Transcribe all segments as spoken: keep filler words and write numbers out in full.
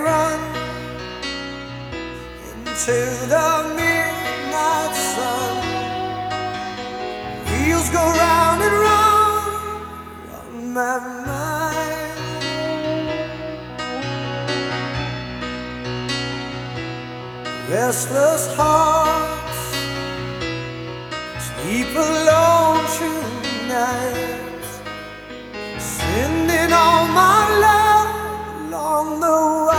run into the midnight sun. Wheels go round and round on my mind. Restless hearts sleep alone tonight, sending all my love along the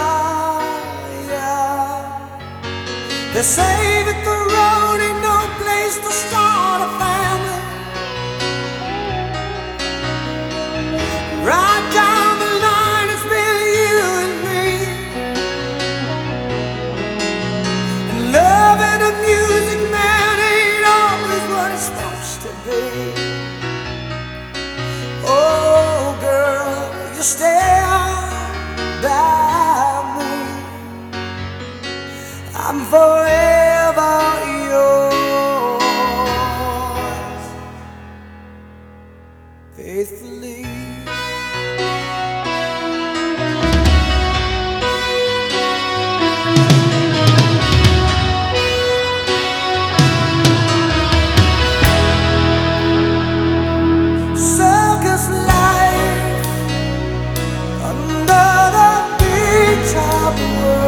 wire. They say that the road ain't no place to start a family. Right down the line, it's been you and me, and loving a music man ain't always what it's supposed to be. Oh girl, you stand by me, I'm forever yours, faithfully. Circus life under the big top world.